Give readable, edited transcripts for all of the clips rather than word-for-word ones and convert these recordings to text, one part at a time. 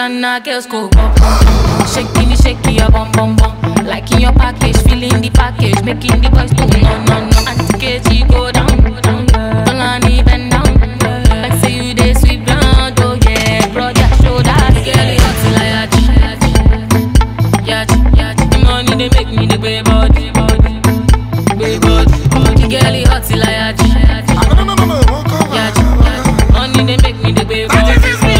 Ghana girls go bum bum bum. Shaky your bum bum bum. Liking your package, feeling the package, making the boys do no. Auntie KG go down. Tolani bend down. Like say you dey sweep ground, oh yeah. Brother shoulder, girl you hot like yachi. The money they make me the way body. The girl you hot like yachi. Money they make me the way body.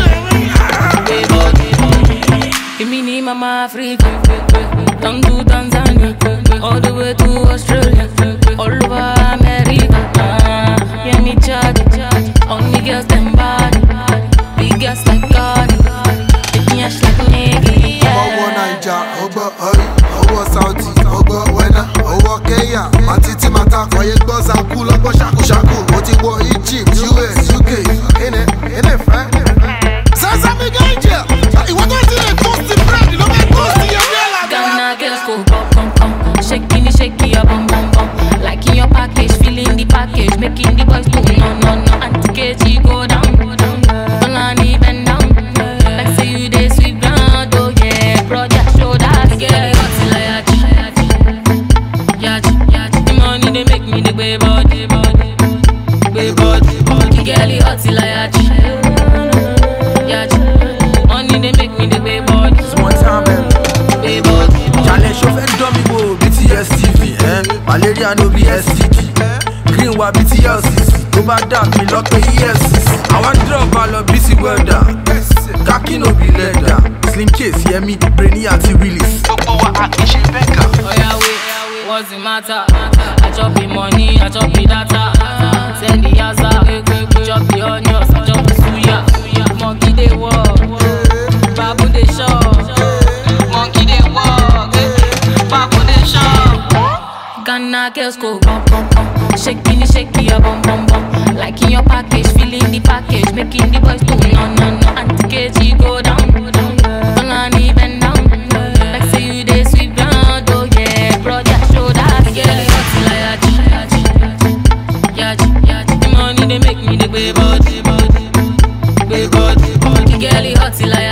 Give me need Mama Africa, down to Tanzania, all the way to Australia, all over America. Yeah, me charge, only girls them body, big girls like God, big ass like nigga. Owo Naija, Ogo Ori, Owo Saudi, Ogo Wena, Owo Kenya, Matiti Mata, Oye Gboza Ku, Logo Shaku Shaku, Oti wo Egypt, US, UK, in it, fine. Zaza big angel, you want to see a toasty bread, you don't get toasty, you realize. Ghana girls go bum, shaky your bum bum bum. Liking your package, feeling the package, making the boys do no. Auntie KG go down, Tolani bend down. Like say you dey sweep ground, oh yeah. Brother shoulder, girl you hot like yachi. The money they make me the way body. The girl you hot like yachi. Money they make me the way body. One time, challenge of dummy go BTS TV, malaria no be STD. Green wa BTLCC, go back down me lock the EFCC. I want drop all of BC welder, khaki no be leather. Slim case, hear me, brainy anti-release. Oh yeah, wait, what's the matter? I chop the money, I chop the data. Send the yaza, chop the onions, chop the suya. Monkey they walk, babu they shop. Monkey they walk, babu they shop. Ghana girls go bum bum bum. Shaky your bum bum bum. Liking your package, feeling the package, making the boys do no. Auntie KG go down. Tolani bend down. Like say you dey sweep ground, oh yeah. Brother shoulder, girl you hot like yachi. The money they make me the way body. The girl you hot like